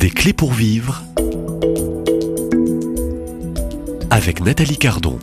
Des clés pour vivre avec Nathalie Cardon.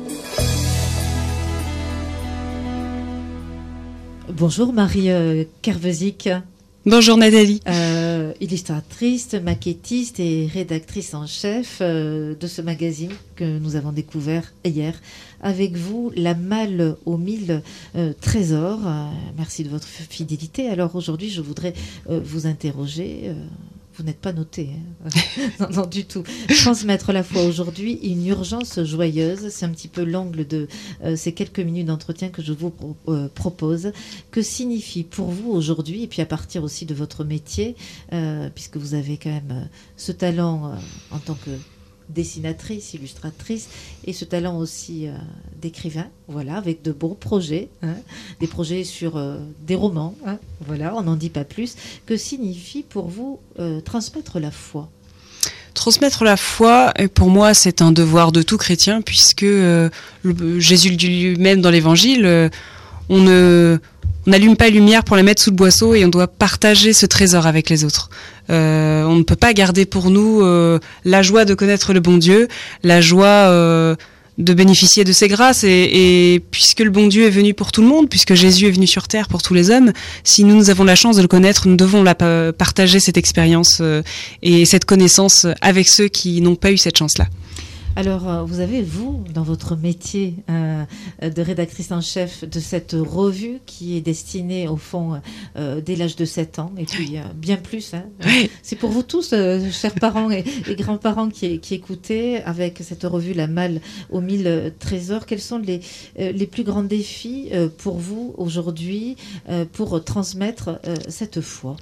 Bonjour Marie Kervezik. Bonjour Nathalie. Illustratrice, maquettiste et rédactrice en chef de ce magazine que nous avons découvert hier. Avec vous, La Malle aux 1000 trésors. Merci de votre fidélité. Alors aujourd'hui, je voudrais vous interroger. Vous n'êtes pas noté, hein. Non, du tout. Transmettre la foi aujourd'hui, une urgence joyeuse. C'est un petit peu l'angle de ces quelques minutes d'entretien que je vous propose. Que signifie pour vous aujourd'hui, et puis à partir aussi de votre métier, puisque vous avez quand même ce talent en tant que dessinatrice, illustratrice, et ce talent aussi d'écrivain, voilà, avec de beaux projets, hein, des projets sur des romans, hein, voilà, on n'en dit pas plus. Que signifie pour vous transmettre la foi ? Transmettre la foi, pour moi, c'est un devoir de tout chrétien, puisque Jésus le dit lui-même dans l'Évangile, on n'allume pas la lumière pour la mettre sous le boisseau et on doit partager ce trésor avec les autres. On ne peut pas garder pour nous la joie de connaître le bon Dieu, la joie de bénéficier de ses grâces et puisque le bon Dieu est venu pour tout le monde, puisque Jésus est venu sur terre pour tous les hommes, si nous avons la chance de le connaître, nous devons partager cette expérience et cette connaissance avec ceux qui n'ont pas eu cette chance-là. Alors, vous avez, vous, dans votre métier de rédactrice en chef de cette revue qui est destinée, au fond, dès l'âge de 7 ans, et puis bien plus. Hein. Oui. C'est pour vous tous, chers parents et grands-parents qui écoutez, avec cette revue La Malle aux 1000 trésors, quels sont les plus grands défis pour vous aujourd'hui pour transmettre cette foi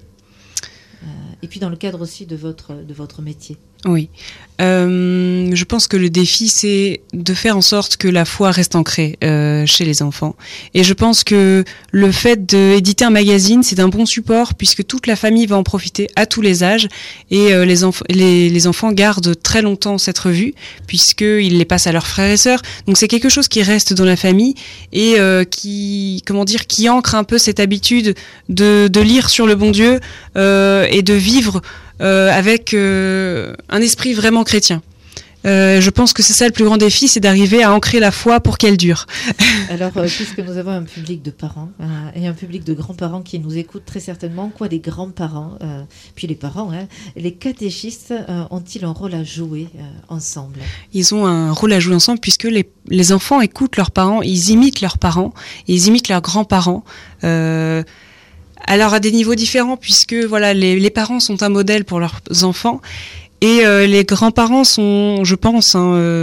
et puis dans le cadre aussi de votre métier? Oui. Je pense que le défi, c'est de faire en sorte que la foi reste ancrée chez les enfants. Et je pense que le fait d'éditer un magazine, c'est un bon support puisque toute la famille va en profiter à tous les âges. Et les enfants gardent très longtemps cette revue puisqu'ils les passent à leurs frères et sœurs. Donc c'est quelque chose qui reste dans la famille et qui ancre un peu cette habitude de lire sur le bon Dieu et de vivre avec un esprit vraiment chrétien. Je pense que c'est ça le plus grand défi, c'est d'arriver à ancrer la foi pour qu'elle dure. Alors, puisque nous avons un public de parents et un public de grands-parents qui nous écoutent très certainement, quoi, les grands-parents, puis les parents, hein, les catéchistes ont-ils un rôle à jouer ensemble ? Ils ont un rôle à jouer ensemble puisque les enfants écoutent leurs parents, ils imitent leurs parents, ils imitent leurs grands-parents. Alors à des niveaux différents puisque voilà les parents sont un modèle pour leurs enfants et les grands-parents sont, je pense,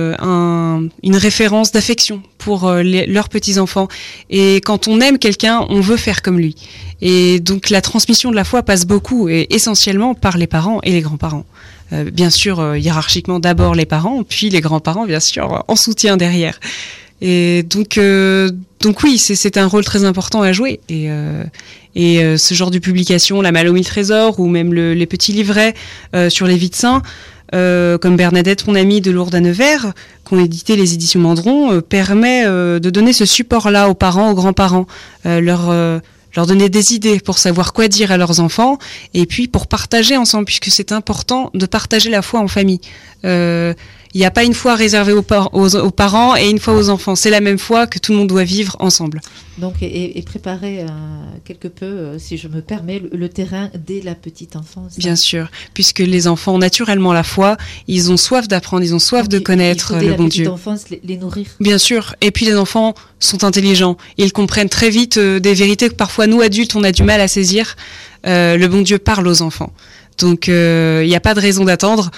une référence d'affection pour leurs petits-enfants. Et quand on aime quelqu'un, on veut faire comme lui. Et donc la transmission de la foi passe beaucoup et essentiellement par les parents et les grands-parents. Bien sûr, hiérarchiquement d'abord les parents, puis les grands-parents, bien sûr, en soutien derrière. Et donc oui, c'est un rôle très important à jouer. Et ce genre de publication, La Malle aux 1000 trésors, ou même les petits livrets sur les vies de saints, comme Bernadette, mon amie de Lourdes à Nevers, qu'ont édité les éditions Mandron, permet de donner ce support-là aux parents, aux grands-parents, leur donner des idées pour savoir quoi dire à leurs enfants, et puis pour partager ensemble, puisque c'est important de partager la foi en famille. Il n'y a pas une foi réservée aux parents et une foi aux enfants. C'est la même foi que tout le monde doit vivre ensemble. Donc, et préparer quelque peu, si je me permets, le terrain dès la petite enfance. Bien sûr, puisque les enfants ont naturellement la foi, ils ont soif d'apprendre, ils ont soif de connaître le bon Dieu. Dès la petite enfance, les nourrir. Bien sûr, et puis les enfants sont intelligents. Ils comprennent très vite des vérités que parfois nous, adultes, on a du mal à saisir. Le bon Dieu parle aux enfants. Donc, il n'y a pas de raison d'attendre.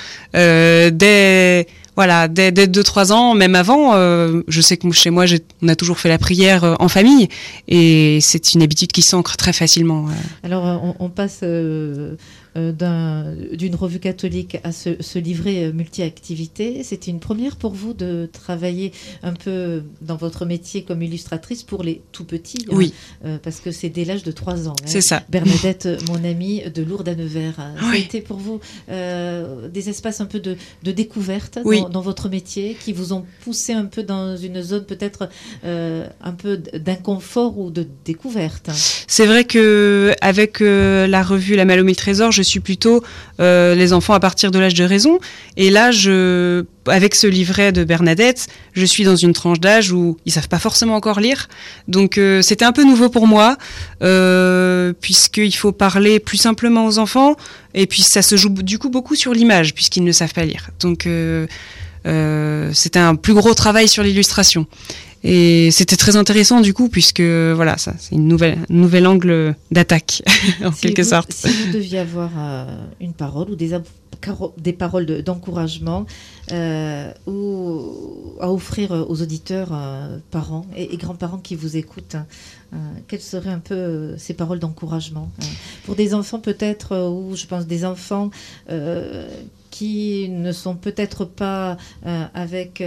Dès 2-3 ans, même avant, je sais que chez moi, on a toujours fait la prière en famille et c'est une habitude qui s'ancre très facilement. Alors, on passe d'une revue catholique à ce livret multi-activités. C'était une première pour vous de travailler un peu dans votre métier comme illustratrice pour les tout petits. Oui. Parce que c'est dès l'âge de 3 ans. C'est ça. Bernadette, mon amie de Lourdes à Nevers. Oui. Ça a été pour vous des espaces un peu de découverte dans votre métier qui vous ont poussé un peu dans une zone peut-être un peu d'inconfort ou de découverte. C'est vrai que avec la revue La Malle aux 1000 trésors, je je suis plutôt les enfants à partir de l'âge de raison. Et là, avec ce livret de Bernadette, je suis dans une tranche d'âge où ils savent pas forcément encore lire. Donc c'était un peu nouveau pour moi, puisqu'il faut parler plus simplement aux enfants. Et puis ça se joue du coup beaucoup sur l'image, puisqu'ils ne savent pas lire. Donc c'était un plus gros travail sur l'illustration. Et c'était très intéressant du coup, puisque voilà, ça c'est un nouvel angle d'attaque en quelque sorte. Si vous deviez avoir une parole ou des paroles d'encouragement ou à offrir aux auditeurs, parents et grands-parents qui vous écoutent, quelles seraient un peu ces paroles d'encouragement pour des enfants peut-être, ou je pense des enfants qui ne sont peut-être pas avec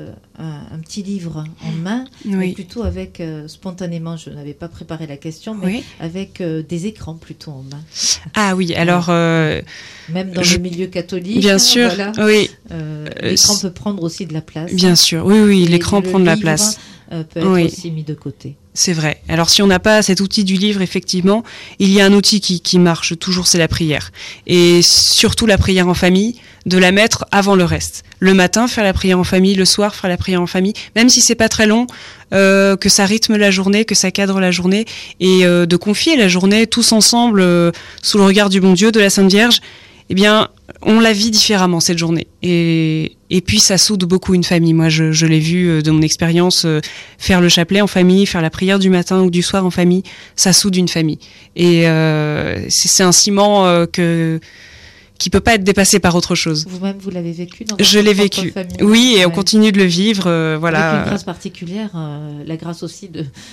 un petit livre en main, mais plutôt avec, spontanément, je n'avais pas préparé la question, mais avec des écrans plutôt en main. Ah oui, alors... même dans le milieu catholique, bien sûr, voilà, oui. L'écran peut prendre aussi de la place. Bien sûr, oui, l'écran prend de la place. Peut être aussi mis de côté. C'est vrai. Alors si on n'a pas cet outil du livre, effectivement, il y a un outil qui marche toujours, c'est la prière. Et surtout la prière en famille, de la mettre avant le reste. Le matin, faire la prière en famille, le soir, faire la prière en famille, même si c'est pas très long, que ça rythme la journée, que ça cadre la journée, et de confier la journée tous ensemble sous le regard du bon Dieu, de la Sainte Vierge. Eh bien, on la vit différemment cette journée. Et puis ça soude beaucoup une famille. Moi, je l'ai vu de mon expérience, faire le chapelet en famille, faire la prière du matin ou du soir en famille, ça soude une famille. Et c'est un ciment qui peut pas être dépassé par autre chose. Vous-même, vous l'avez vécu dans Je l'ai vécu. Famille. Oui, et on continue de le vivre. Voilà. Avec une grâce particulière, la grâce aussi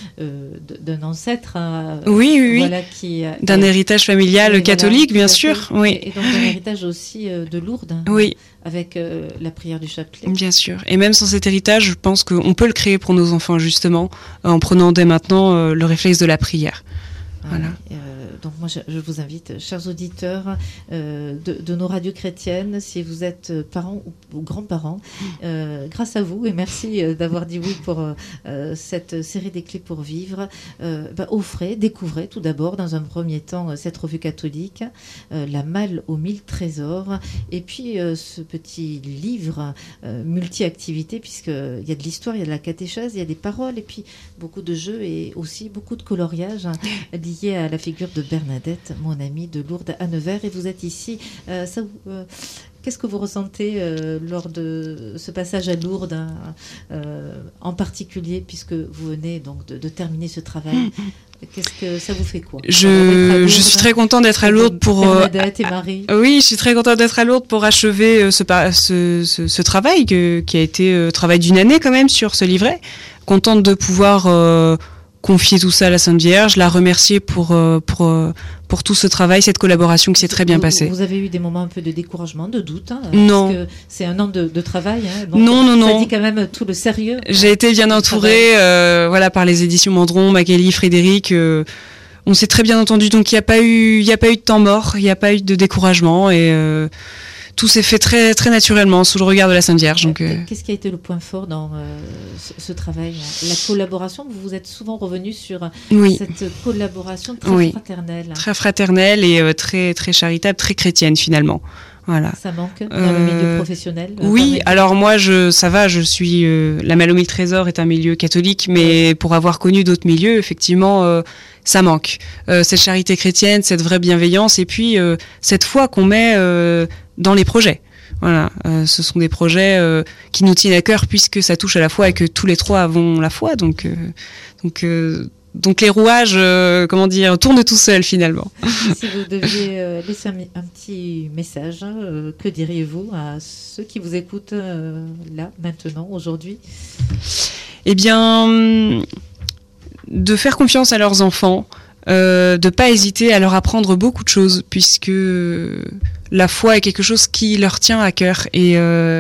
d'un ancêtre. Oui. Voilà, d'un héritage familial catholique, voilà, bien sûr. Oui. Et donc d'un héritage aussi de Lourdes. Oui. Avec la prière du chapelet. Bien sûr. Et même sans cet héritage, je pense qu'on peut le créer pour nos enfants, justement, en prenant dès maintenant le réflexe de la prière. Voilà. Donc moi, je vous invite, chers auditeurs de nos radios chrétiennes, si vous êtes parents ou grands-parents, grâce à vous, et merci d'avoir dit oui pour cette série des clés pour vivre, offrez, découvrez tout d'abord, dans un premier temps, cette revue catholique, La Malle aux 1000 trésors, et puis ce petit livre multi-activité, puisqu'il y a de l'histoire, il y a de la catéchèse, il y a des paroles, et puis beaucoup de jeux et aussi beaucoup de coloriage liés à la figure de Bernadette, mon amie de Lourdes à Nevers. Et vous êtes ici. Qu'est-ce que vous ressentez lors de ce passage à Lourdes, en particulier, puisque vous venez donc de terminer ce travail? Qu'est-ce que ça vous fait quoi? Je suis très contente d'être à Lourdes pour Bernadette et Marie. Oui, je suis très contente d'être à Lourdes pour achever ce travail qui a été travail d'une année quand même sur ce livret. Contente de pouvoir confier tout ça à la Sainte Vierge, la remercier pour tout ce travail, cette collaboration qui s'est très bien passée. Vous avez eu des moments un peu de découragement, de doute, non. Parce que c'est un an de travail. Donc non. Ça dit quand même tout le sérieux. J'ai été bien entourée, par les éditions Mandron, Magali, Frédéric. On s'est très bien entendu, donc il n'y a pas eu de temps mort, il n'y a pas eu de découragement et tout s'est fait très très naturellement sous le regard de la Sainte Vierge. Donc, qu'est-ce qui a été le point fort dans ce travail? La collaboration, vous vous êtes souvent revenu sur cette collaboration très fraternelle. Très fraternelle et très très charitable, très chrétienne finalement. Voilà. Ça manque dans le milieu professionnel? Oui, alors moi ça va, je suis la Malle aux 1000 trésors est un milieu catholique, mais pour avoir connu d'autres milieux, effectivement, ça manque. Cette charité chrétienne, cette vraie bienveillance, et puis cette foi qu'on met dans les projets. Voilà, ce sont des projets qui nous tiennent à cœur puisque ça touche à la foi et que tous les trois avons la foi, donc les rouages, tournent tout seuls finalement. Si vous deviez laisser un petit message, que diriez-vous à ceux qui vous écoutent là, maintenant, aujourd'hui? Eh bien, de faire confiance à leurs enfants, de pas hésiter à leur apprendre beaucoup de choses, puisque la foi est quelque chose qui leur tient à cœur et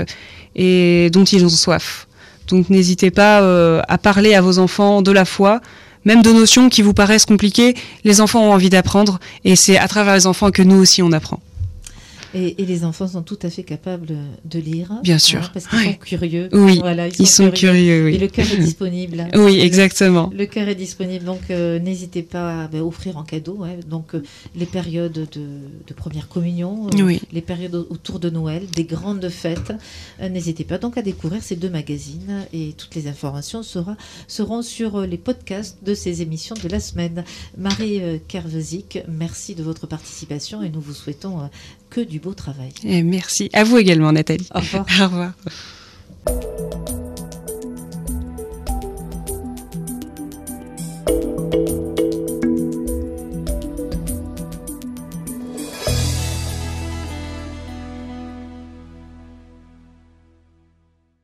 dont ils ont soif. Donc n'hésitez pas à parler à vos enfants de la foi, même de notions qui vous paraissent compliquées. Les enfants ont envie d'apprendre et c'est à travers les enfants que nous aussi on apprend. Et les enfants sont tout à fait capables de lire. Bien sûr. Parce qu'ils sont curieux. Oui, voilà, ils sont curieux. Oui. Et le cœur est disponible. Oui, exactement. Le cœur est disponible, donc n'hésitez pas à offrir en cadeau. Donc les périodes de première communion, les périodes autour de Noël, des grandes fêtes. N'hésitez pas donc à découvrir ces 2 magazines et toutes les informations seront sur les podcasts de ces émissions de la semaine. Marie Kervezik, merci de votre participation et nous vous souhaitons que du beau travail. Et merci. À vous également, Nathalie. Au revoir. Au revoir.